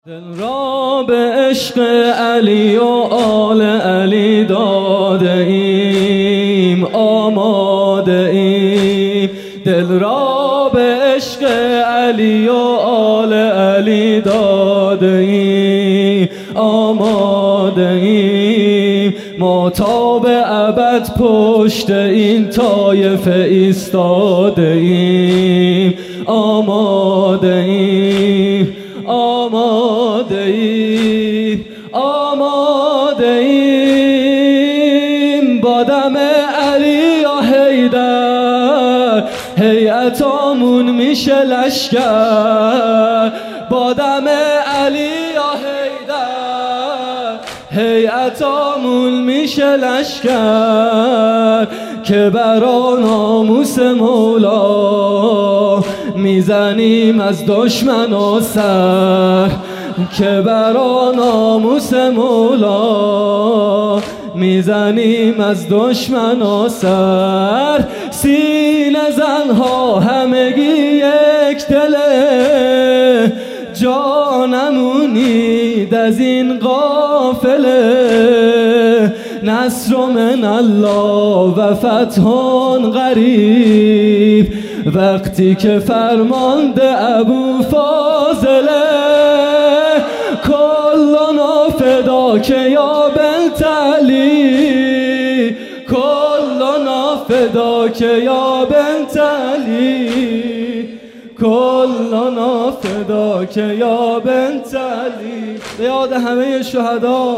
دل را به عشق علی و آل علی داده ایم، آماده ایم. دل را به عشق علی و آل علی داده ایم، آماده ایم. ما تا به ابد پشت این طایفه ایستاده ایم، آماده ایم، آماده ایم، آماده ایم. با دم علی یا حیدر هیئتامون میشه لشکر. با دم علی یا حیدر هیئتامون میشه لشکر، که برا ناموس مولا میزنیم از دشمن و سر، که برا ناموس مولا میزنیم از دشمن و سر. سینه زنها همگی یک دله، جانمونید از این قافله. نصر من الله و فتح قریب، وقتی که فرمانده ابو فاضله. کلنا فداک یا بنت علی، کلنا فداک یا بنت علی، کلنا فداک یا بنت علی. به یاد همه شهدا،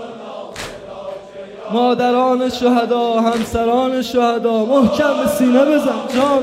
مادران شهدا، همسران شهدا، محکم به سینه بزن جان.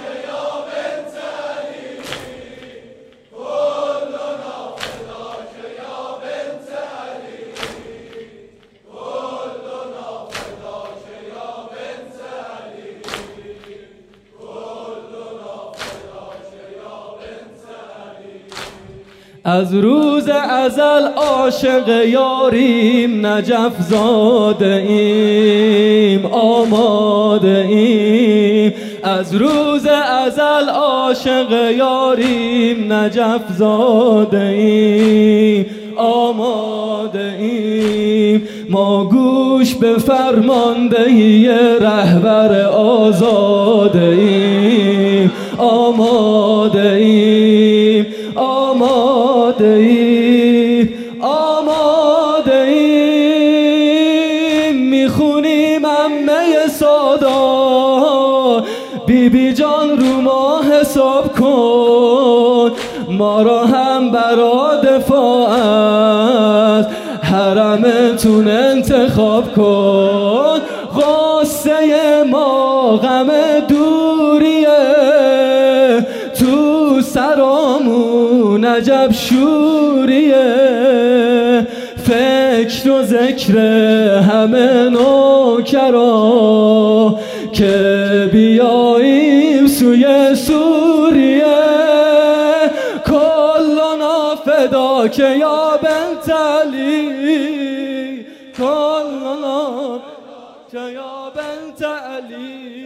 از روز ازل عاشق یاریم، نجف زاده ایم، آماده ایم. از روز ازل عاشق یاریم، نجف زاده ایم، آماده ایم. ما گوش به فرماندهی رهبر آزاده ایم، آماده ایم، آماده ایم، آماده ایم. میخونیم عمه سادا، بی جان رو ما حساب کن. ما را هم برا دفاع از حرمتون انتخاب کن. غصه ما غم دوریه، تو سرامون عجب شوریه. فکر و ذکر همه نوکرا، که بیاییم سوی سوریه. کلنا فداک یا بنت علی، کلنا فداک یا بنت علی.